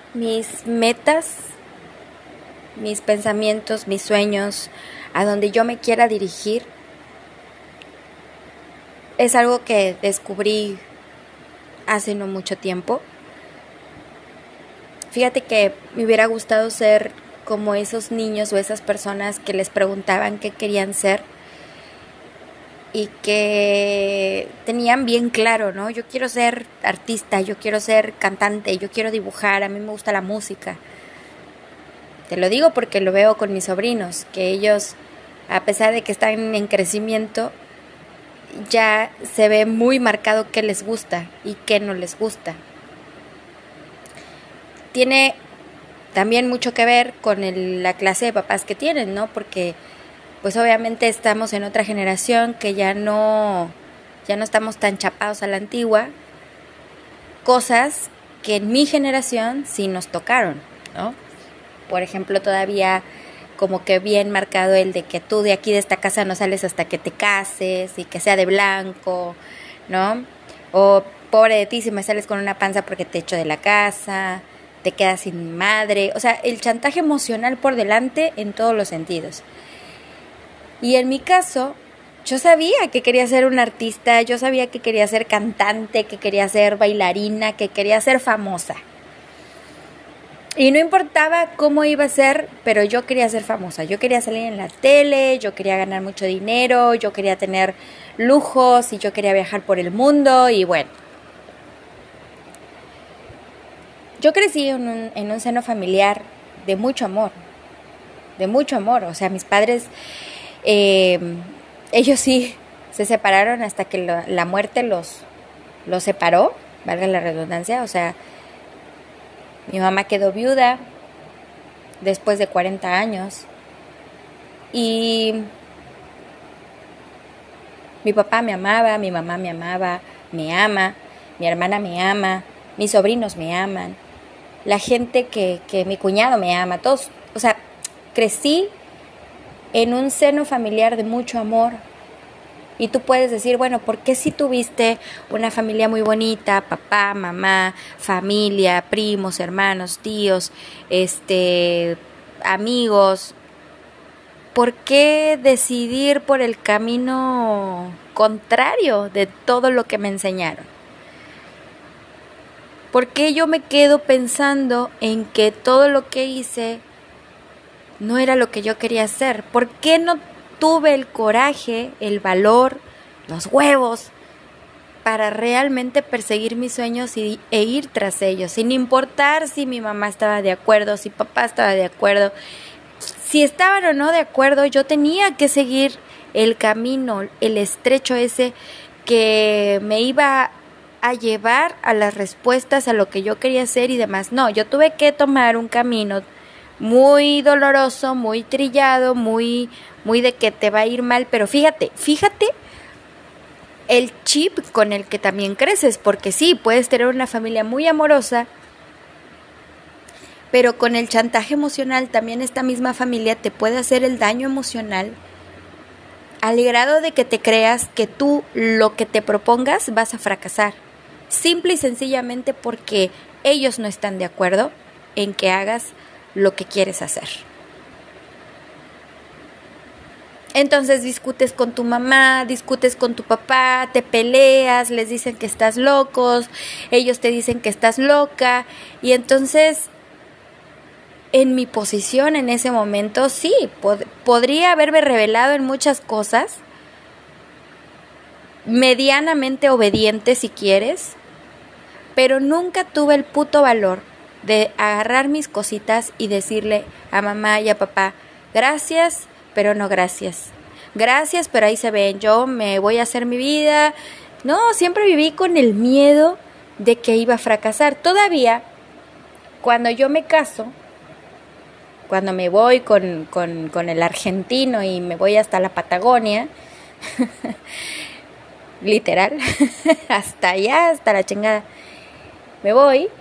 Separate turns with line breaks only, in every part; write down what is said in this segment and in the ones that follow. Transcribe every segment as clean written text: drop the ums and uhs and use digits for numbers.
mis metas, mis pensamientos, mis sueños, a donde yo me quiera dirigir, es algo que descubrí hace no mucho tiempo. Fíjate que me hubiera gustado ser como esos niños o esas personas que les preguntaban qué querían ser y que tenían bien claro, ¿no? Yo quiero ser artista, yo quiero ser cantante, yo quiero dibujar, a mí me gusta la música. Te lo digo porque lo veo con mis sobrinos, que ellos, a pesar de que están en crecimiento, ya se ve muy marcado qué les gusta y qué no les gusta. Tiene también mucho que ver con la clase de papás que tienen, ¿no? Porque pues obviamente estamos en otra generación que ya no estamos tan chapados a la antigua. Cosas que en mi generación sí nos tocaron, ¿no? Por ejemplo, todavía como que bien marcado el de que tú de aquí de esta casa no sales hasta que te cases y que sea de blanco, ¿no? O pobre de ti si me sales con una panza porque te echo de la casa, te quedas sin madre. O sea, el chantaje emocional por delante en todos los sentidos. Y en mi caso, yo sabía que quería ser una artista, yo sabía que quería ser cantante, que quería ser bailarina, que quería ser famosa. Y no importaba cómo iba a ser, pero yo quería ser famosa. Yo quería salir en la tele, yo quería ganar mucho dinero, yo quería tener lujos y yo quería viajar por el mundo y bueno. Yo crecí en un seno familiar de mucho amor, o sea, mis padres, ellos sí se separaron hasta que la muerte los separó, valga la redundancia, o sea, mi mamá quedó viuda después de 40 años y mi papá me amaba, mi mamá me amaba, me ama, mi hermana me ama, mis sobrinos me aman, la gente que mi cuñado me ama, todos, o sea, crecí en un seno familiar de mucho amor. Y tú puedes decir, bueno, ¿por qué si tuviste una familia muy bonita, papá, mamá, familia, primos, hermanos, tíos, amigos? ¿Por qué decidir por el camino contrario de todo lo que me enseñaron? ¿Por qué yo me quedo pensando en que todo lo que hice no era lo que yo quería hacer? ¿Por qué no tuve el coraje, el valor, los huevos para realmente perseguir mis sueños e ir tras ellos? Sin importar si mi mamá estaba de acuerdo, si papá estaba de acuerdo, si estaban o no de acuerdo, yo tenía que seguir el camino, el estrecho ese que me iba a llevar a las respuestas a lo que yo quería hacer y demás. No, yo tuve que tomar un camino muy doloroso, muy trillado, muy de que te va a ir mal, pero fíjate el chip con el que también creces, porque sí, puedes tener una familia muy amorosa, pero con el chantaje emocional también esta misma familia te puede hacer el daño emocional al grado de que te creas que tú lo que te propongas vas a fracasar, simple y sencillamente porque ellos no están de acuerdo en que hagas lo que quieres hacer. Entonces discutes con tu mamá, discutes con tu papá, te peleas, les dicen que estás locos, ellos te dicen que estás loca y entonces en mi posición en ese momento sí, podría haberme revelado en muchas cosas, medianamente obediente si quieres, pero nunca tuve el puto valor de agarrar mis cositas y decirle a mamá y a papá, gracias, pero no gracias. Gracias, pero ahí se ven, yo me voy a hacer mi vida. No, siempre viví con el miedo de que iba a fracasar. Todavía, cuando yo me caso, cuando me voy con el argentino y me voy hasta la Patagonia, literal, hasta allá, hasta la chingada, me voy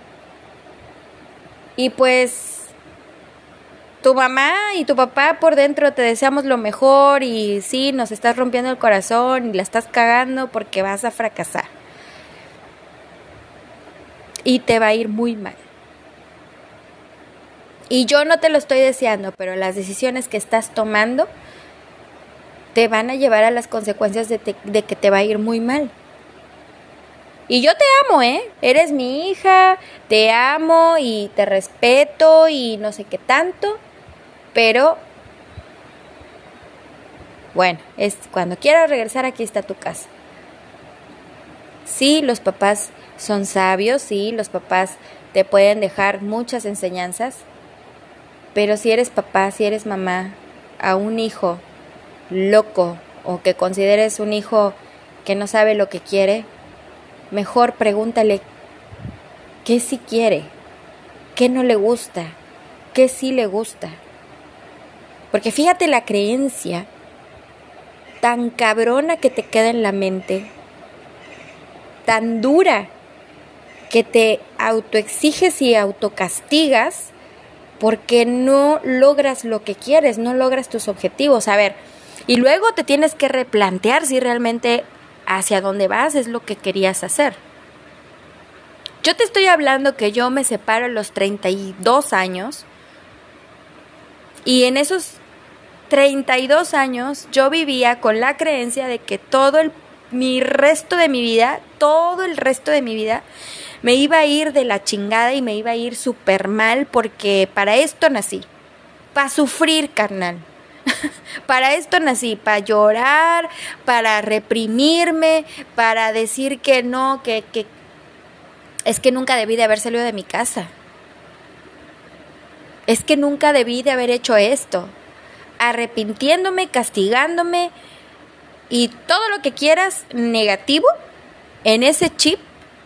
y pues tu mamá y tu papá por dentro te deseamos lo mejor y sí, nos estás rompiendo el corazón y la estás cagando porque vas a fracasar y te va a ir muy mal. Y yo no te lo estoy deseando, pero las decisiones que estás tomando te van a llevar a las consecuencias de que te va a ir muy mal. Y yo te amo, eres mi hija, te amo y te respeto y no sé qué tanto, pero bueno, es cuando quieras regresar, aquí está tu casa. Sí, los papás son sabios, sí, los papás te pueden dejar muchas enseñanzas, pero si eres papá, si eres mamá, a un hijo loco o que consideres un hijo que no sabe lo que quiere, mejor pregúntale qué sí quiere, qué no le gusta, qué sí le gusta. Porque fíjate la creencia tan cabrona que te queda en la mente, tan dura que te autoexiges y autocastigas porque no logras lo que quieres, no logras tus objetivos. A ver, y luego te tienes que replantear si realmente hacia dónde vas es lo que querías hacer. Yo te estoy hablando que yo me separo a los 32 años y en esos 32 años yo vivía con la creencia de que todo el resto de mi vida me iba a ir de la chingada y me iba a ir súper mal porque para esto nací, para sufrir, carnal. Para esto nací, para llorar, para reprimirme, para decir que no, que es que nunca debí de haber salido de mi casa. Es que nunca debí de haber hecho esto. Arrepintiéndome, castigándome y todo lo que quieras negativo en ese chip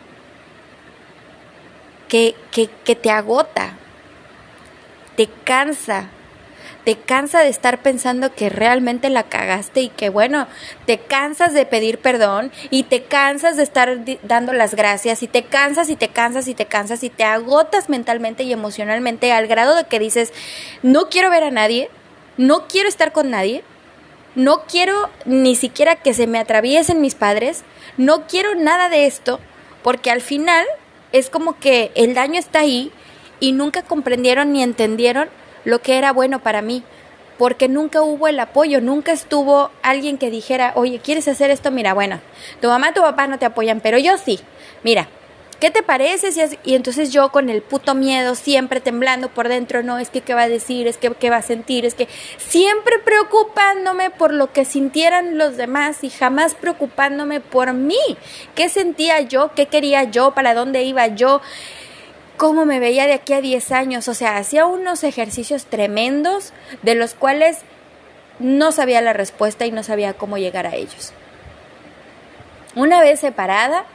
que te agota, te cansa de estar pensando que realmente la cagaste y que bueno, te cansas de pedir perdón y te cansas de estar dando las gracias y te cansas y te cansas y te cansas y te agotas mentalmente y emocionalmente al grado de que dices, no quiero ver a nadie, no quiero estar con nadie, no quiero ni siquiera que se me atraviesen mis padres, no quiero nada de esto, porque al final es como que el daño está ahí y nunca comprendieron ni entendieron lo que era bueno para mí, porque nunca hubo el apoyo, nunca estuvo alguien que dijera, oye, ¿quieres hacer esto? Mira, bueno, tu mamá y tu papá no te apoyan, pero yo sí, mira, ¿qué te parece? Y entonces yo con el puto miedo, siempre temblando por dentro, no, es que qué va a decir, es que qué va a sentir, es que siempre preocupándome por lo que sintieran los demás y jamás preocupándome por mí, qué sentía yo, qué quería yo, para dónde iba yo, cómo me veía de aquí a 10 años, o sea, hacía unos ejercicios tremendos de los cuales no sabía la respuesta y no sabía cómo llegar a ellos. Una vez separada,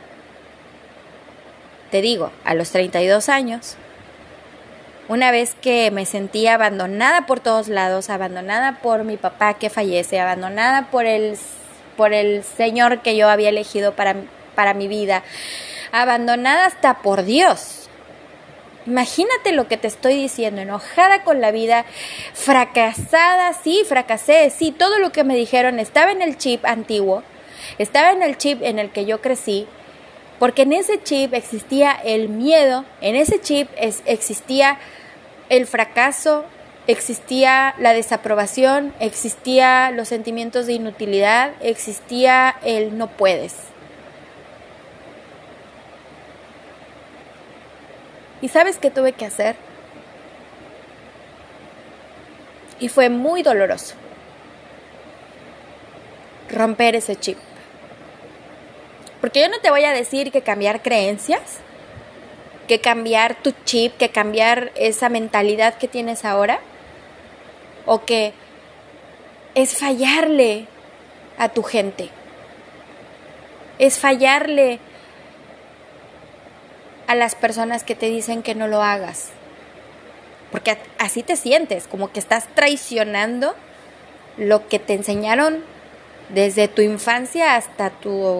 te digo, a los 32 años, una vez que me sentía abandonada por todos lados, abandonada por mi papá que fallece, abandonada por el señor que yo había elegido para mi vida, abandonada hasta por Dios. Imagínate lo que te estoy diciendo, enojada con la vida, fracasada, sí, fracasé, sí, todo lo que me dijeron estaba en el chip antiguo, estaba en el chip en el que yo crecí, porque en ese chip existía el miedo, en ese chip existía el fracaso, existía la desaprobación, existía los sentimientos de inutilidad, existía el no puedes. ¿Y sabes qué tuve que hacer? Y fue muy doloroso. Romper ese chip. Porque yo no te voy a decir que cambiar creencias, que cambiar tu chip, que cambiar esa mentalidad que tienes ahora, o que es fallarle a tu gente. Es fallarle a las personas que te dicen que no lo hagas. Porque así te sientes, como que estás traicionando lo que te enseñaron desde tu infancia hasta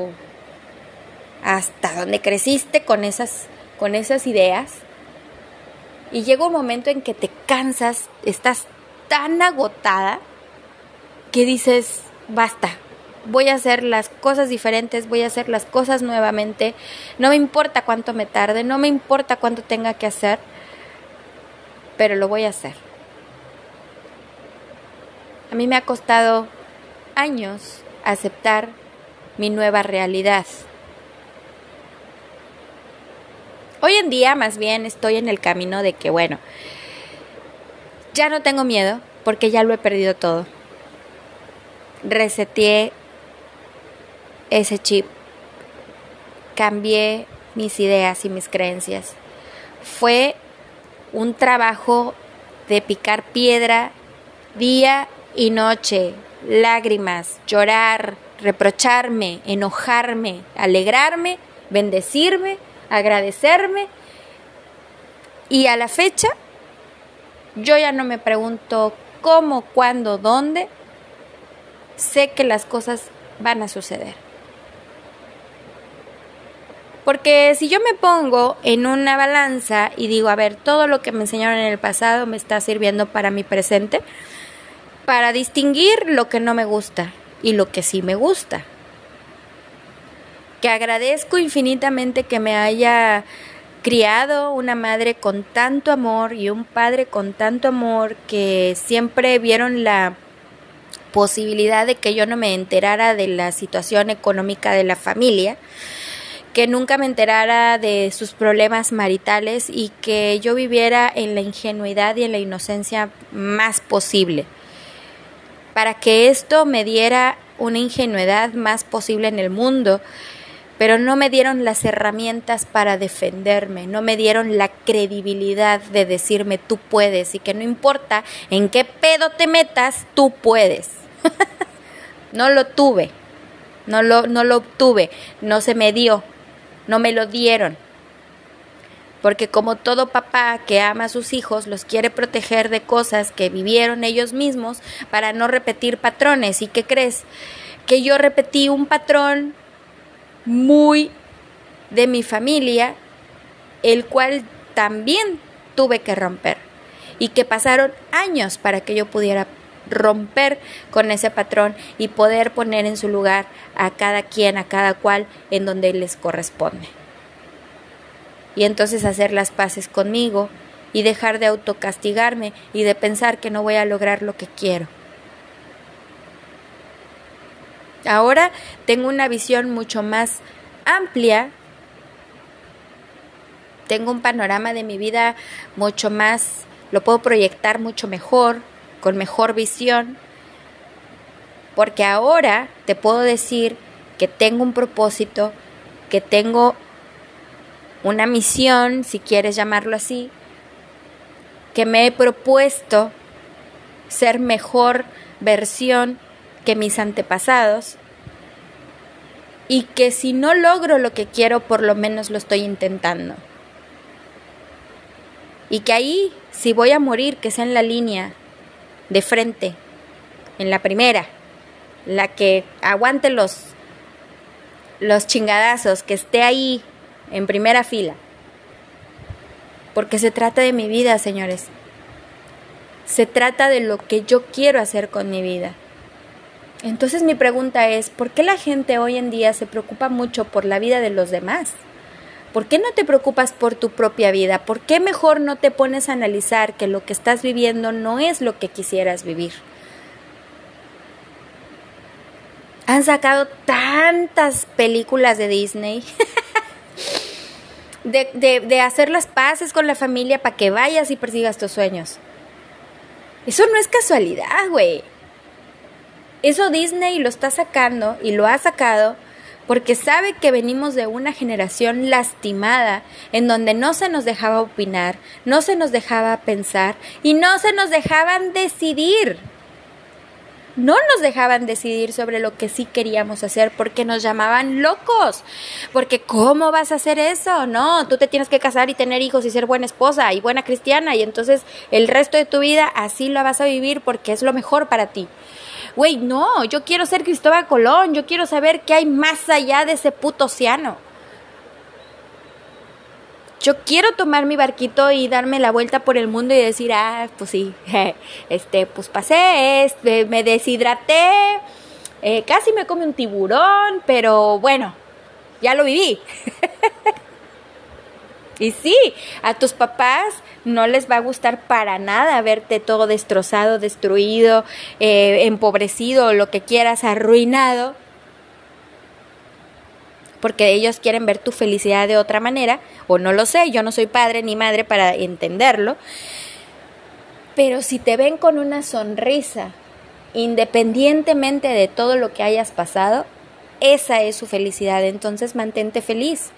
donde creciste con esas ideas. Y llega un momento en que te cansas, estás tan agotada que dices, basta. Voy a hacer las cosas diferentes, voy a hacer las cosas nuevamente, no me importa cuánto me tarde, no me importa cuánto tenga que hacer, pero lo voy a hacer. A mí me ha costado años aceptar mi nueva realidad. Hoy en día más bien estoy en el camino de que, bueno, ya no tengo miedo porque ya lo he perdido todo. Reseteé ese chip, cambié mis ideas y mis creencias. Fue un trabajo de picar piedra día y noche, lágrimas, llorar, reprocharme, enojarme, alegrarme, bendecirme, agradecerme. Y a la fecha, yo ya no me pregunto cómo, cuándo, dónde. Sé que las cosas van a suceder. Porque si yo me pongo en una balanza y digo, a ver, todo lo que me enseñaron en el pasado me está sirviendo para mi presente, para distinguir lo que no me gusta y lo que sí me gusta. Que agradezco infinitamente que me haya criado una madre con tanto amor y un padre con tanto amor, que siempre vieron la posibilidad de que yo no me enterara de la situación económica de la familia, que nunca me enterara de sus problemas maritales y que yo viviera en la ingenuidad y en la inocencia más posible, para que esto me diera una ingenuidad más posible en el mundo. Pero no me dieron las herramientas para defenderme, no me dieron la credibilidad de decirme tú puedes, y que no importa en qué pedo te metas, tú puedes. No lo tuve, no lo obtuve, no se me dio, no me lo dieron. Porque como todo papá que ama a sus hijos, los quiere proteger de cosas que vivieron ellos mismos para no repetir patrones. ¿Y qué crees? Que yo repetí un patrón muy de mi familia, el cual también tuve que romper, y que pasaron años para que yo pudiera romper con ese patrón y poder poner en su lugar a cada quien, a cada cual en donde les corresponde, y entonces hacer las paces conmigo y dejar de autocastigarme y de pensar que no voy a lograr lo que quiero. Ahora tengo una visión mucho más amplia, tengo un panorama de mi vida mucho más, lo puedo proyectar mucho mejor, con mejor visión, porque ahora te puedo decir que tengo un propósito, que tengo una misión, si quieres llamarlo así, que me he propuesto ser mejor versión que mis antepasados, y que si no logro lo que quiero, por lo menos lo estoy intentando, y que ahí, si voy a morir, que sea en la línea de frente, en la primera, la que aguante los chingadazos, que esté ahí en primera fila, porque se trata de mi vida, señores, se trata de lo que yo quiero hacer con mi vida. Entonces mi pregunta es, ¿por qué la gente hoy en día se preocupa mucho por la vida de los demás? ¿Por qué no te preocupas por tu propia vida? ¿Por qué mejor no te pones a analizar que lo que estás viviendo no es lo que quisieras vivir? Han sacado tantas películas de Disney de hacer las paces con la familia para que vayas y persigas tus sueños. Eso no es casualidad, güey. Eso Disney lo está sacando y lo ha sacado porque sabe que venimos de una generación lastimada en donde no se nos dejaba opinar, no se nos dejaba pensar y no se nos dejaban decidir. No nos dejaban decidir sobre lo que sí queríamos hacer porque nos llamaban locos. Porque ¿cómo vas a hacer eso? No, tú te tienes que casar y tener hijos y ser buena esposa y buena cristiana, y entonces el resto de tu vida así lo vas a vivir porque es lo mejor para ti. Güey, no, yo quiero ser Cristóbal Colón, yo quiero saber qué hay más allá de ese puto océano. Yo quiero tomar mi barquito y darme la vuelta por el mundo y decir, pues sí, pues pasé, me deshidraté, casi me come un tiburón, pero bueno, ya lo viví. Y sí, a tus papás no les va a gustar para nada verte todo destrozado, destruido, empobrecido, lo que quieras, arruinado, porque ellos quieren ver tu felicidad de otra manera, o no lo sé, yo no soy padre ni madre para entenderlo, pero si te ven con una sonrisa, independientemente de todo lo que hayas pasado, esa es su felicidad, entonces mantente feliz.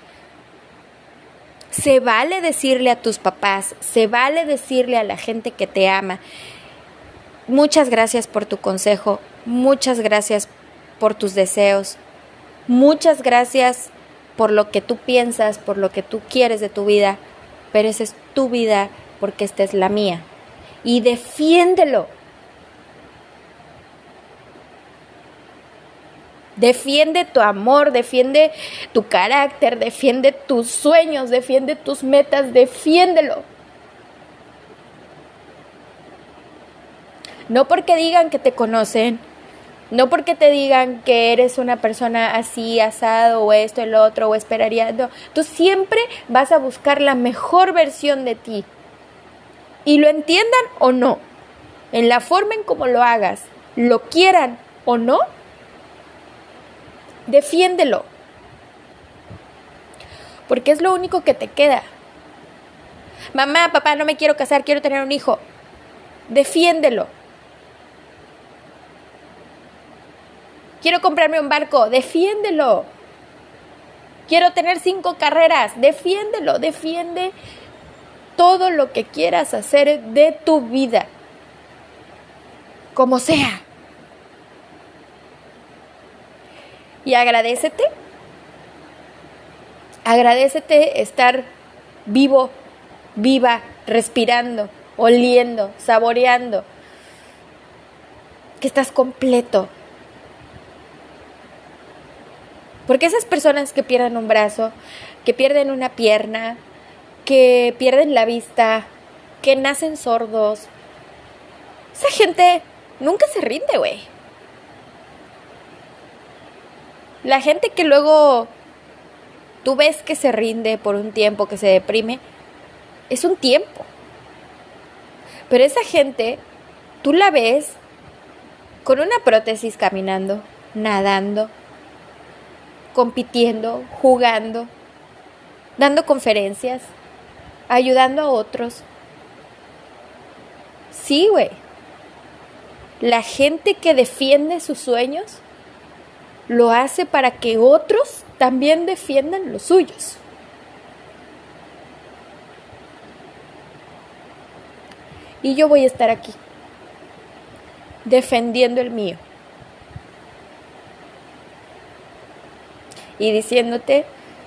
Se vale decirle a tus papás, se vale decirle a la gente que te ama, muchas gracias por tu consejo, muchas gracias por tus deseos, muchas gracias por lo que tú piensas, por lo que tú quieres de tu vida, pero esa es tu vida porque esta es la mía. Y defiéndelo. Defiende tu amor, defiende tu carácter, defiende tus sueños, defiende tus metas, defiéndelo. No porque digan que te conocen, no porque te digan que eres una persona así, asado, o esto, el otro, o esperaría. No, tú siempre vas a buscar la mejor versión de ti. Y lo entiendan o no, en la forma en cómo lo hagas, lo quieran o no, defiéndelo, porque es lo único que te queda. Mamá, papá, no me quiero casar, quiero tener un hijo. Defiéndelo. Quiero comprarme un barco, defiéndelo. Quiero tener 5 carreras, defiéndelo, defiende todo lo que quieras hacer de tu vida, como sea. Y agradécete estar vivo, viva, respirando, oliendo, saboreando, que estás completo. Porque esas personas que pierden un brazo, que pierden una pierna, que pierden la vista, que nacen sordos, esa gente nunca se rinde, güey. La gente que luego tú ves que se rinde por un tiempo, que se deprime, es un tiempo. Pero esa gente, tú la ves con una prótesis caminando, nadando, compitiendo, jugando, dando conferencias, ayudando a otros. Sí, güey. La gente que defiende sus sueños lo hace para que otros también defiendan los suyos. Y yo voy a estar aquí, defendiendo el mío. Y diciéndote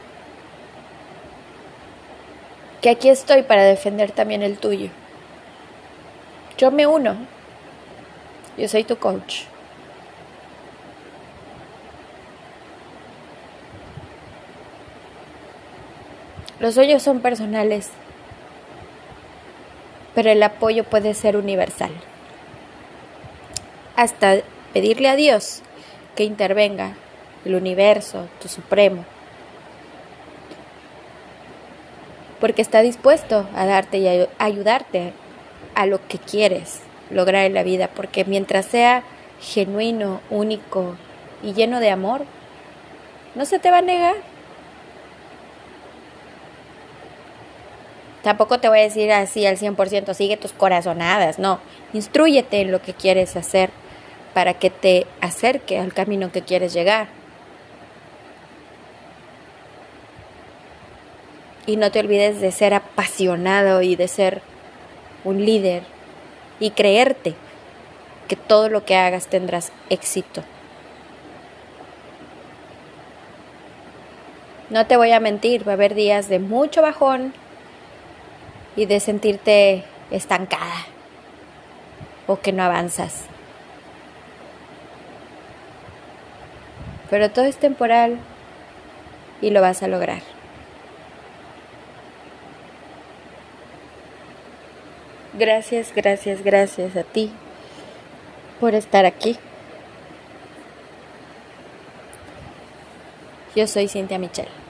que aquí estoy para defender también el tuyo. Yo me uno. Yo soy tu coach. Los sueños son personales, pero el apoyo puede ser universal. Hasta pedirle a Dios que intervenga, el universo, tu supremo, porque está dispuesto a darte y a ayudarte a lo que quieres lograr en la vida, porque mientras sea genuino, único y lleno de amor, no se te va a negar. Tampoco te voy a decir así al 100%, sigue tus corazonadas, no. Instrúyete en lo que quieres hacer para que te acerque al camino que quieres llegar. Y no te olvides de ser apasionado y de ser un líder y creerte que todo lo que hagas tendrás éxito. No te voy a mentir, va a haber días de mucho bajón y de sentirte estancada o que no avanzas. Pero todo es temporal y lo vas a lograr. Gracias, gracias, gracias a ti por estar aquí. Yo soy Cintia Michel.